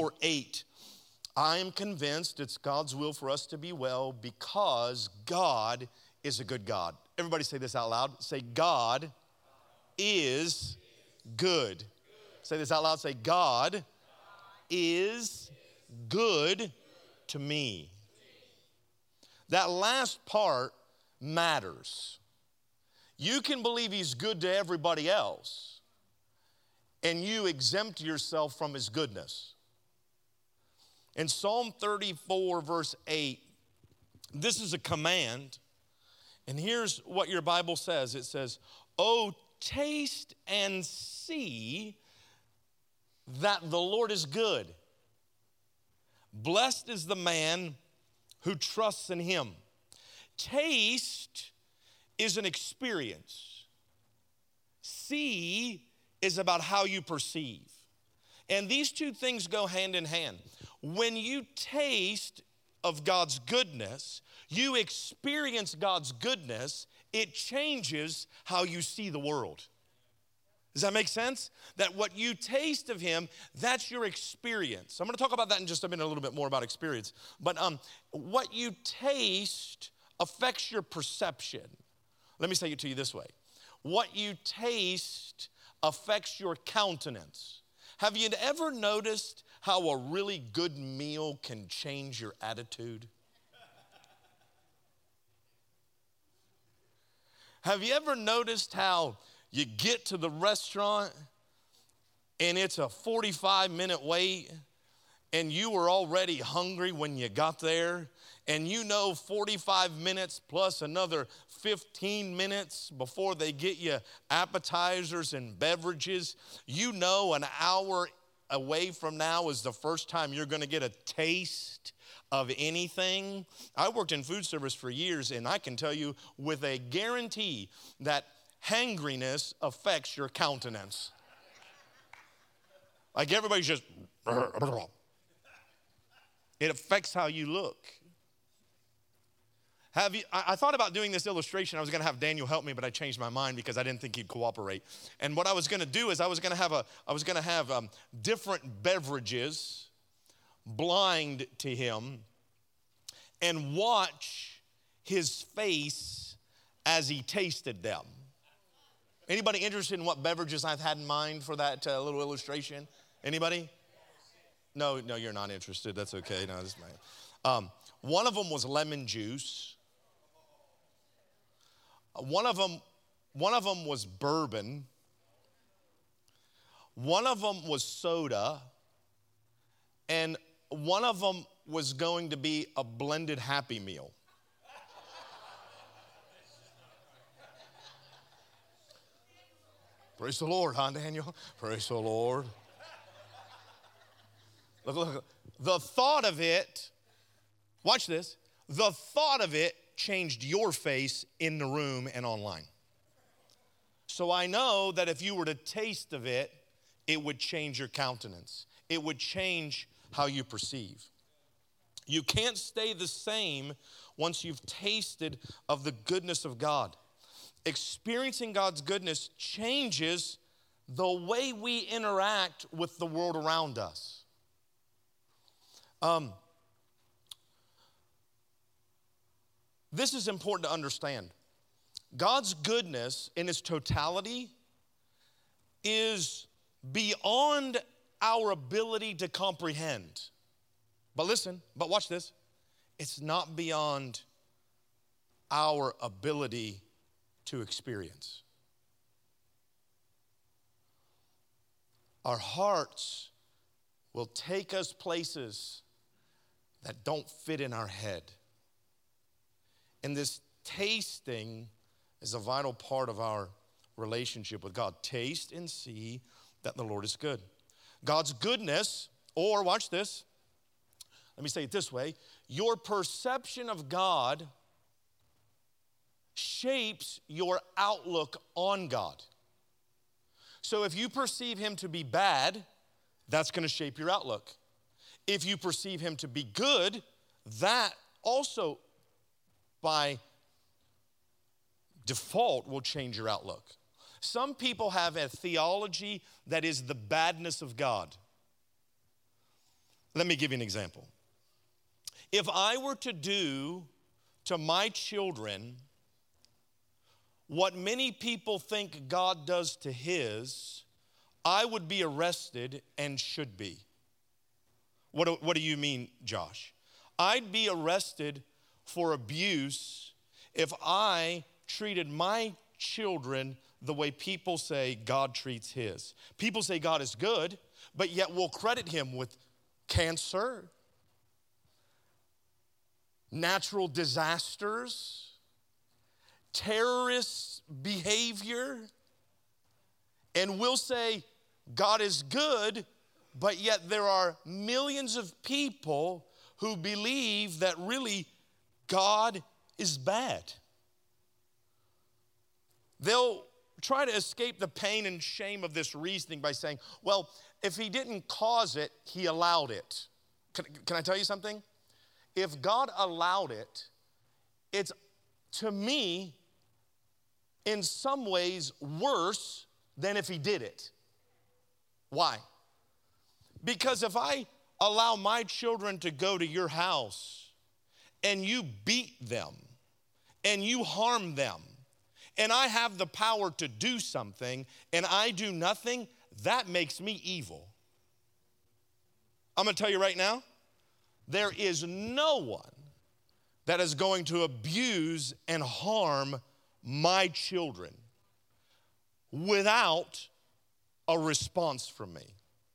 4:8. I am convinced it's God's will for us to be well because God is a good God. Everybody say this out loud. Say, God is good. Say this out loud. Say, God is good to me. That last part matters. You can believe he's good to everybody else, and you exempt yourself from his goodness. In Psalm 34, verse 8, this is a command, and here's what your Bible says. It says, "Oh, taste and see that the Lord is good. Blessed is the man who trusts in him." Taste is an experience. See is about how you perceive. And these two things go hand in hand. When you taste of God's goodness, you experience God's goodness, it changes how you see the world. Does that make sense? That what you taste of him, that's your experience. I'm going to talk about that in just a minute, a little bit more about experience. But what you taste affects your perception. Let me say it to you this way. What you taste affects your countenance. Have you ever noticed how a really good meal can change your attitude? Have you ever noticed how you get to the restaurant and it's a 45-minute wait and you were already hungry when you got there, and you know 45 minutes plus another 15 minutes before they get you appetizers and beverages, you know an hour away from now is the first time you're going to get a taste of anything? I worked in food service for years, and I can tell you with a guarantee that hangriness affects your countenance. Like everybody's just, it affects how you look. I thought about doing this illustration. I was going to have Daniel help me, but I changed my mind because I didn't think he'd cooperate. And what I was going to do is I was going to have different beverages blind to him and watch his face as he tasted them. Anybody interested in what beverages I've had in mind for that little illustration? Anybody? No, you're not interested. That's okay. No, this is my. One of them was lemon juice. One of them was bourbon. One of them was soda. And one of them was going to be a blended Happy Meal. Praise the Lord, huh, Daniel? Praise the Lord. Look. The thought of it, watch this, the thought of it changed your face in the room and online. So I know that if you were to taste of it, it would change your countenance. It would change how you perceive. You can't stay the same once you've tasted of the goodness of God. Experiencing God's goodness changes the way we interact with the world around us. This is important to understand. God's goodness in its totality is beyond our ability to comprehend. But listen, but watch this. It's not beyond our ability to experience. Our hearts will take us places that don't fit in our head. And this tasting is a vital part of our relationship with God. Taste and see that the Lord is good. God's goodness, or watch this, let me say it this way, your perception of God shapes your outlook on God. So if you perceive him to be bad, that's going to shape your outlook. If you perceive him to be good, that also by default will change your outlook. Some people have a theology that is the badness of God. Let me give you an example. If I were to do to my children what many people think God does to his, I would be arrested and should be. What do you mean, Josh? I'd be arrested for abuse if I treated my children the way people say God treats his. People say God is good, but yet we'll credit him with cancer, natural disasters, terrorist behavior, and we'll say God is good, but yet there are millions of people who believe that really God is bad. They'll try to escape the pain and shame of this reasoning by saying, well, if he didn't cause it, he allowed it. Can I tell you something? If God allowed it, it's, to me, in some ways worse than if he did it. Why? Because if I allow my children to go to your house and you beat them and you harm them and I have the power to do something and I do nothing, that makes me evil. I'm going to tell you right now, there is no one that is going to abuse and harm my children without a response from me.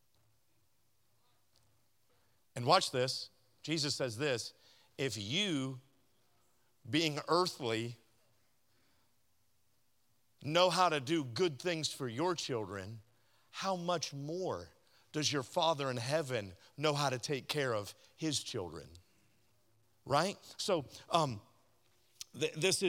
And watch this. Jesus says this, if you, being earthly, know how to do good things for your children, how much more does your Father in heaven know how to take care of his children? Right? So this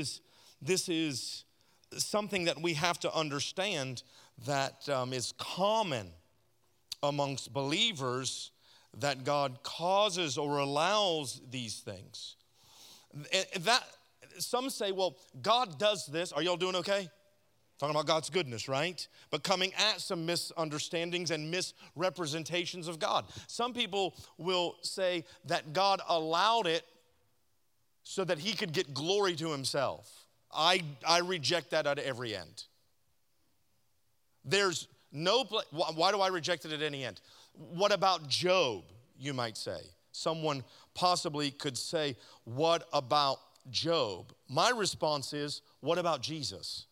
is something that we have to understand that is common amongst believers, that God causes or allows these things. That some say, well, God does this. Are y'all doing okay? Talking about God's goodness, right? But coming at some misunderstandings and misrepresentations of God. Some people will say that God allowed it so that he could get glory to himself. I reject that at every end. There's no, why do I reject it at any end? What about Job, you might say? Someone possibly could say, what about Job? My response is, what about Jesus?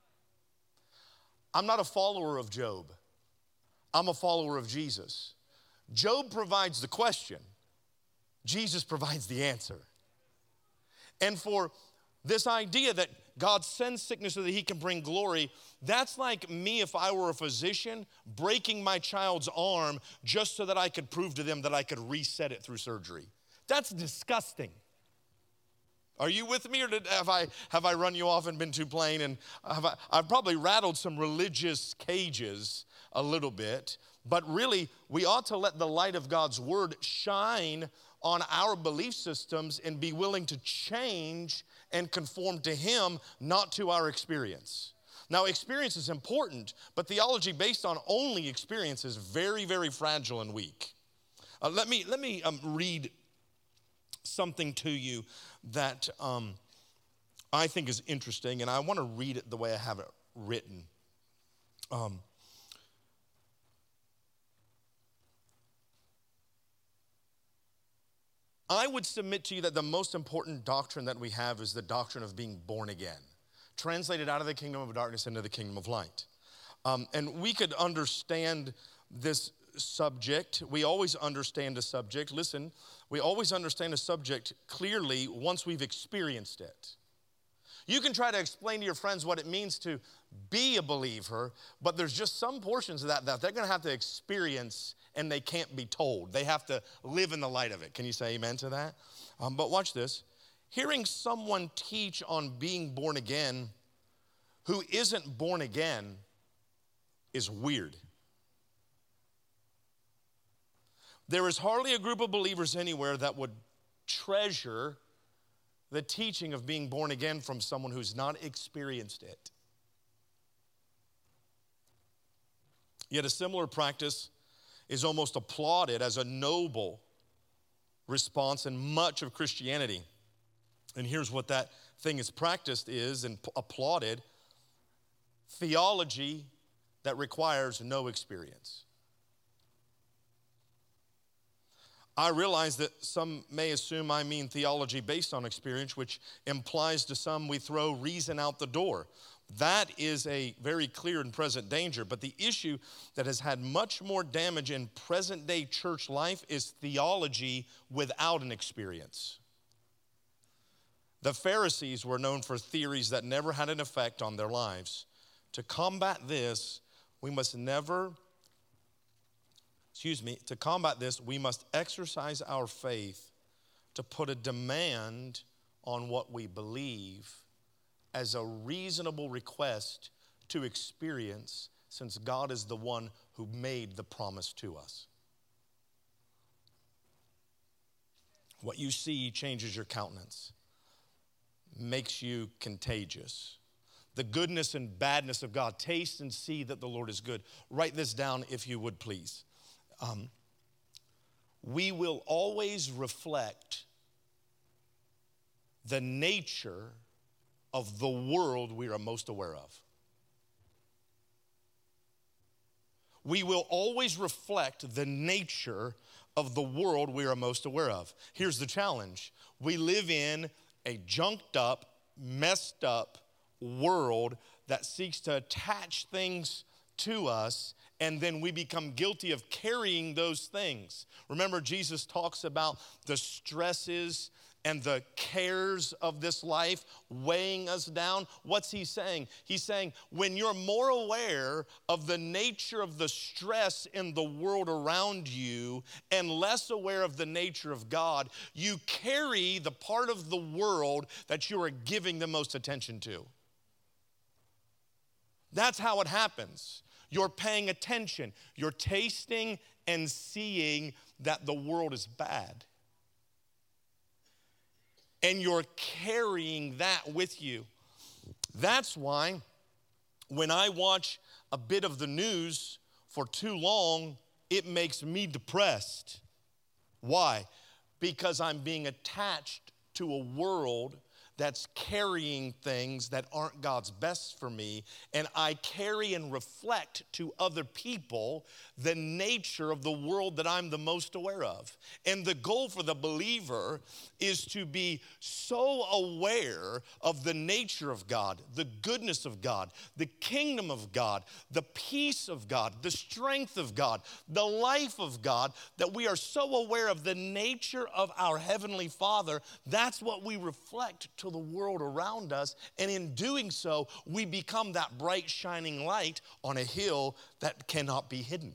I'm not a follower of Job. I'm a follower of Jesus. Job provides the question. Jesus provides the answer. And for this idea that God sends sickness so that he can bring glory, that's like me if I were a physician breaking my child's arm just so that I could prove to them that I could reset it through surgery. That's disgusting. Are you with me, or have I run you off and been too plain? And I've probably rattled some religious cages a little bit, but really we ought to let the light of God's word shine on our belief systems and be willing to change and conform to him, not to our experience. Now, experience is important, but theology based on only experience is very, very fragile and weak. Let me read something to you that I think is interesting, and I want to read it the way I have it written. I would submit to you that the most important doctrine that we have is the doctrine of being born again, translated out of the kingdom of darkness into the kingdom of light. And we could understand this subject. We always understand a subject. Listen, we always understand a subject clearly once we've experienced it. You can try to explain to your friends what it means to be a believer, but there's just some portions of that they're going to have to experience, and they can't be told. They have to live in the light of it. Can you say amen to that? But watch this. Hearing someone teach on being born again who isn't born again is weird. There is hardly a group of believers anywhere that would treasure the teaching of being born again from someone who's not experienced it. Yet a similar practice is almost applauded as a noble response in much of Christianity. And here's what that thing is practiced is and applauded: theology that requires no experience. I realize that some may assume I mean theology based on experience, which implies to some we throw reason out the door. That is a very clear and present danger. But the issue that has had much more damage in present day church life is theology without an experience. The Pharisees were known for theories that never had an effect on their lives. To combat this, we must exercise our faith to put a demand on what we believe as a reasonable request to experience, since God is the one who made the promise to us. What you see changes your countenance, makes you contagious. The goodness and badness of God. Taste and see that the Lord is good. Write this down if you would, please. We will always reflect the nature of the world we are most aware of. We will always reflect the nature of the world we are most aware of. Here's the challenge. We live in a junked up, messed up world that seeks to attach things to us, and then we become guilty of carrying those things. Remember, Jesus talks about the stresses and the cares of this life weighing us down. What's he saying? He's saying when you're more aware of the nature of the stress in the world around you and less aware of the nature of God, you carry the part of the world that you are giving the most attention to. That's how it happens. You're paying attention. You're tasting and seeing that the world is bad. And you're carrying that with you. That's why when I watch a bit of the news for too long, it makes me depressed. Why? Because I'm being attached to a world that's carrying things that aren't God's best for me, and I carry and reflect to other people the nature of the world that I'm the most aware of. And the goal for the believer is to be so aware of the nature of God, the goodness of God, the kingdom of God, the peace of God, the strength of God, the life of God, that we are so aware of the nature of our Heavenly Father. That's what we reflect to the world around us, and in doing so, we become that bright shining light on a hill that cannot be hidden.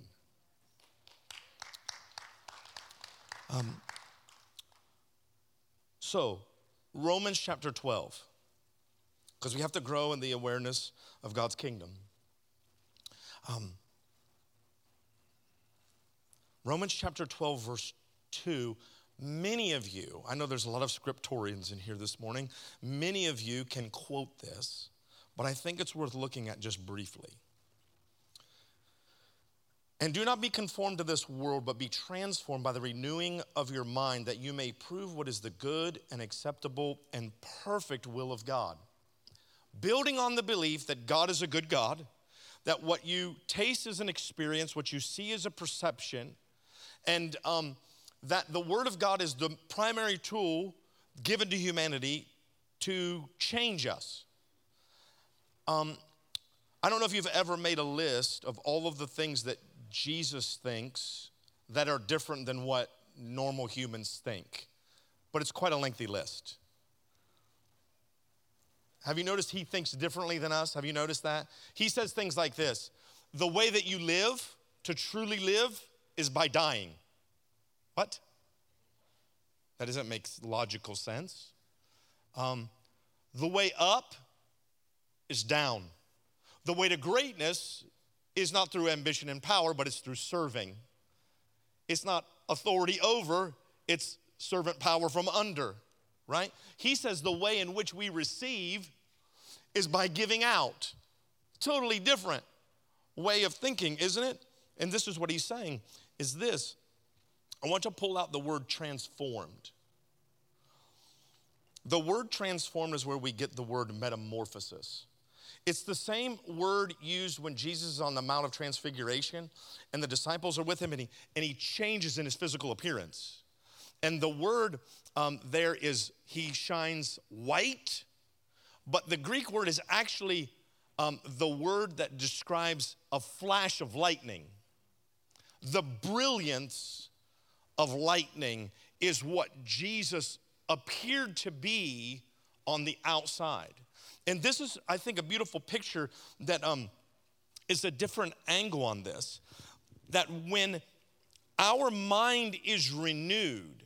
So, Romans chapter 12, because we have to grow in the awareness of God's kingdom. Romans chapter 12, verse 2. Many of you, I know there's a lot of scriptorians in here this morning, many of you can quote this, but I think it's worth looking at just briefly. And do not be conformed to this world, but be transformed by the renewing of your mind, that you may prove what is the good and acceptable and perfect will of God. Building on the belief that God is a good God, that what you taste is an experience, what you see is a perception, and that the Word of God is the primary tool given to humanity to change us. I don't know if you've ever made a list of all of the things that Jesus thinks that are different than what normal humans think, but it's quite a lengthy list. Have you noticed he thinks differently than us? Have you noticed that? He says things like this: the way that you live, to truly live, is by dying. What? That doesn't make logical sense. The way up is down. The way to greatness is not through ambition and power, but it's through serving. It's not authority over, it's servant power from under, right? He says the way in which we receive is by giving out. Totally different way of thinking, isn't it? And this is what he's saying, is this. I want to pull out the word transformed. The word transformed is where we get the word metamorphosis. It's the same word used when Jesus is on the Mount of Transfiguration and the disciples are with him and he changes in his physical appearance. And the word there is he shines white, but the Greek word is actually the word that describes a flash of lightning. The brilliance of lightning is what Jesus appeared to be on the outside. And this is, I think, a beautiful picture that is a different angle on this. That when our mind is renewed,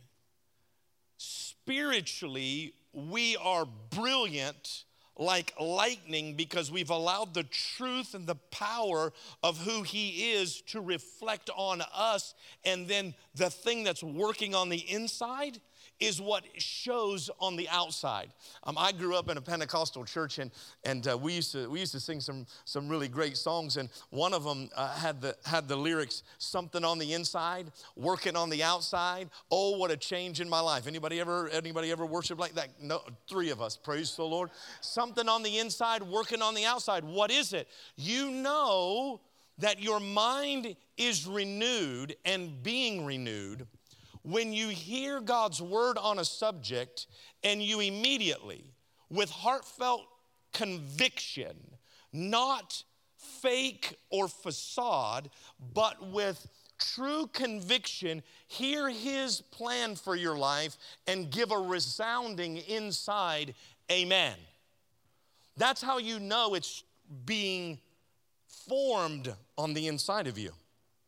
spiritually, we are brilliant like lightning because we've allowed the truth and the power of who he is to reflect on us. And then the thing that's working on the inside is what shows on the outside. I grew up in a Pentecostal church, and we used to sing some really great songs, and one of them had the lyrics, something on the inside, working on the outside. Oh, what a change in my life. Anybody ever worship like that? No, 3 of us, praise the Lord. Something on the inside, working on the outside. What is it? You know that your mind is renewed and being renewed when you hear God's word on a subject and you immediately, with heartfelt conviction, not fake or facade, but with true conviction, hear his plan for your life and give a resounding inside amen. That's how you know it's being formed on the inside of you.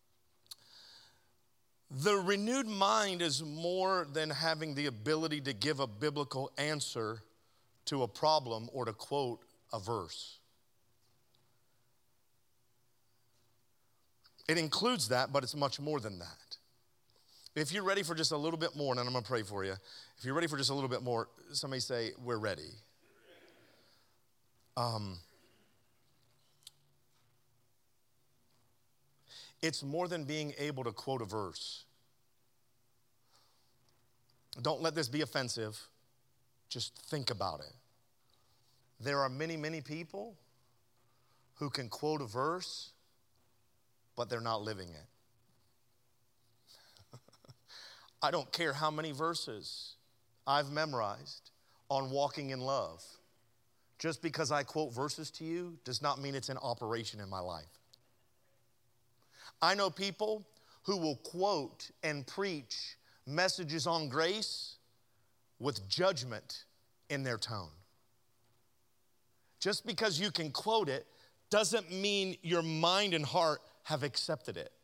The renewed mind is more than having the ability to give a biblical answer to a problem or to quote a verse. It includes that, but it's much more than that. If you're ready for just a little bit more, and I'm going to pray for you. If you're ready for just a little bit more, somebody say, we're ready. It's more than being able to quote a verse. Don't let this be offensive. Just think about it. There are many, many people who can quote a verse, but they're not living it. I don't care how many verses I've memorized on walking in love. Just because I quote verses to you does not mean it's in operation in my life. I know people who will quote and preach messages on grace with judgment in their tone. Just because you can quote it doesn't mean your mind and heart have accepted it.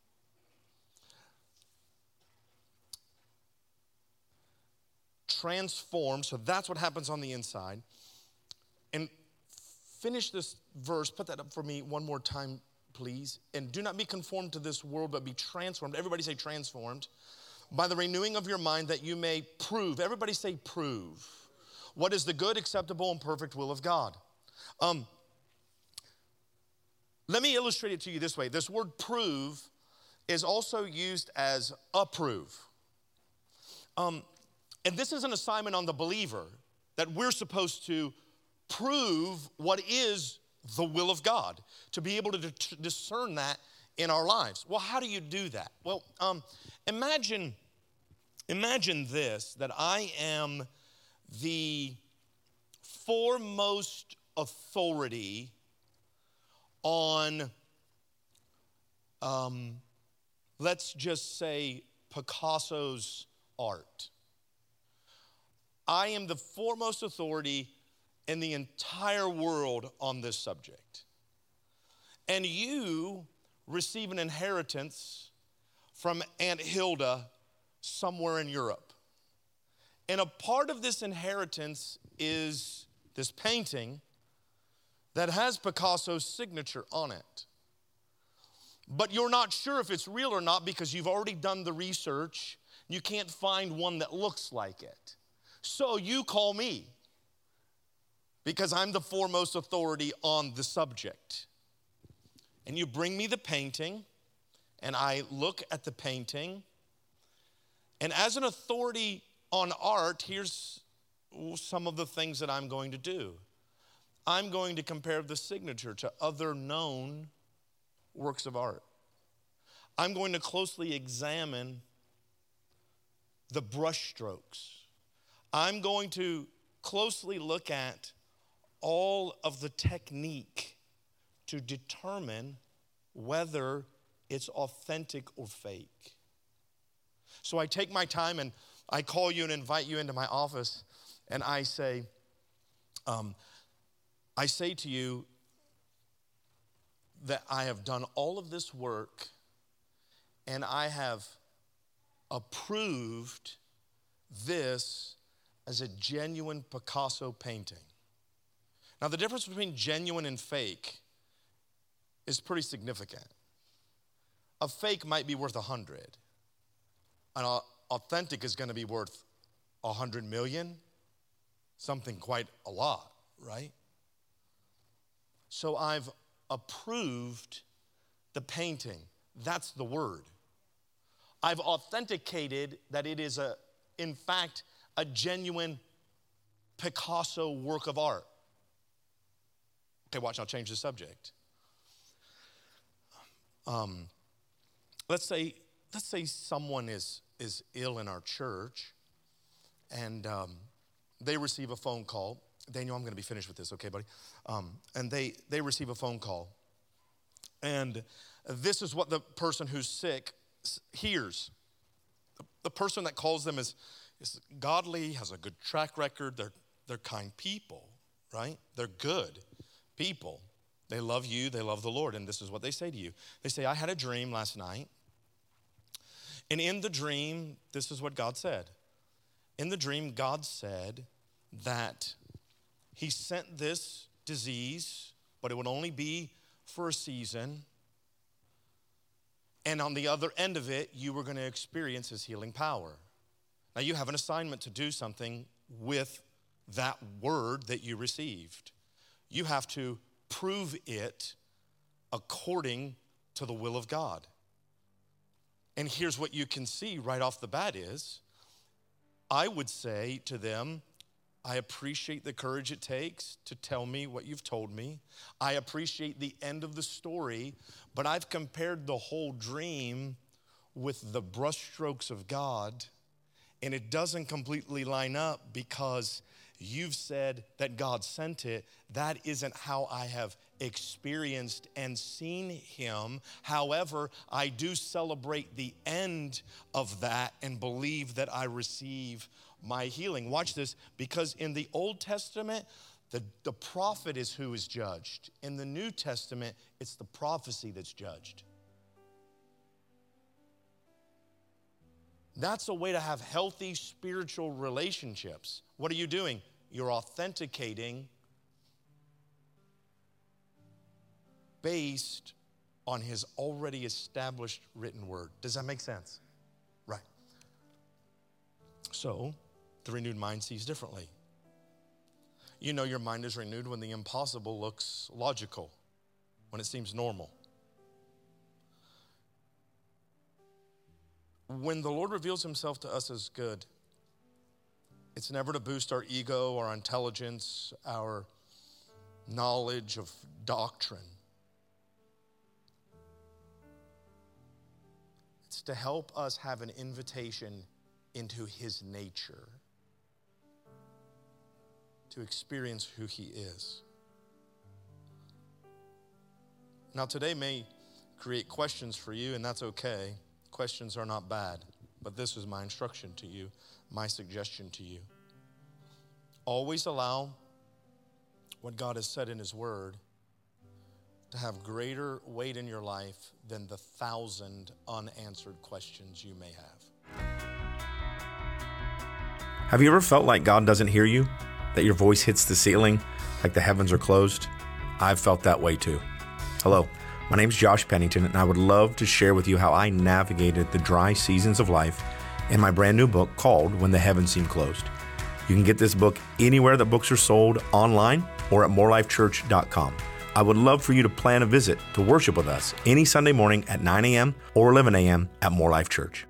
Transformed, so that's what happens on the inside. And finish this verse, put that up for me one more time, please. And do not be conformed to this world, but be transformed. Everybody say transformed. By the renewing of your mind, that you may prove. Everybody say prove. What is the good, acceptable, and perfect will of God. Let me illustrate it to you this way. This word prove is also used as approve. And this is an assignment on the believer that we're supposed to prove what is the will of God, to be able to discern that in our lives. Well, how do you do that? Well, imagine this, that I am the foremost authority on, let's just say, Picasso's art. I am the foremost authority in the entire world on this subject. And you receive an inheritance from Aunt Hilda somewhere in Europe. And a part of this inheritance is this painting that has Picasso's signature on it. But you're not sure if it's real or not because you've already done the research. You can't find one that looks like it. So you call me because I'm the foremost authority on the subject. And you bring me the painting, and I look at the painting, And as an authority on art, here's some of the things that I'm going to do. I'm going to compare the signature to other known works of art. I'm going to closely examine the brush strokes. I'm going to closely look at all of the technique to determine whether it's authentic or fake. So I take my time and I call you and invite you into my office, and I say to you that I have done all of this work and I have approved this as a genuine Picasso painting. Now, the difference between genuine and fake is pretty significant. A fake might be worth 100. An authentic is going to be worth 100 million, something quite a lot, right? So I've approved the painting. That's the word. I've authenticated that it is in fact, a genuine Picasso work of art. Okay, watch, I'll change the subject. Let's say someone is ill in our church, and they receive a phone call. Daniel, I'm going to be finished with this, okay, buddy? And they receive a phone call, and this is what the person who's sick hears. The person that calls them is godly, has a good track record. They're kind people, right? They're good people. They love you. They love the Lord. And this is what they say to you. They say, I had a dream last night. And in the dream, this is what God said. In the dream, God said that he sent this disease, but it would only be for a season. And on the other end of it, you were going to experience his healing power. Now, you have an assignment to do something with that word that you received. You have to prove it according to the will of God. And here's what you can see right off the bat is, I would say to them, I appreciate the courage it takes to tell me what you've told me. I appreciate the end of the story, but I've compared the whole dream with the brushstrokes of God, and it doesn't completely line up because you've said that God sent it. That isn't how I have experienced and seen him. However, I do celebrate the end of that and believe that I receive my healing. Watch this, because in the Old Testament, the prophet is who is judged. In the New Testament, it's the prophecy that's judged. That's a way to have healthy spiritual relationships. What are you doing? You're authenticating based on his already established written word. Does that make sense? Right. So, the renewed mind sees differently. You know your mind is renewed when the impossible looks logical, when it seems normal. When the Lord reveals himself to us as good, it's never to boost our ego, our intelligence, our knowledge of doctrine. It's to help us have an invitation into his nature, to experience who he is. Now, today may create questions for you, and that's okay. Questions are not bad, but this is my instruction to you, my suggestion to you. Always allow what God has said in his word to have greater weight in your life than the 1,000 unanswered questions you may have. Have you ever felt like God doesn't hear you? That your voice hits the ceiling, like the heavens are closed? I've felt that way too. Hello, my name's Josh Pennington, and I would love to share with you how I navigated the dry seasons of life in my brand new book called When the Heavens Seem Closed. You can get this book anywhere that books are sold, online or at morelifechurch.com. I would love for you to plan a visit to worship with us any Sunday morning at 9 a.m. or 11 a.m. at More Life Church.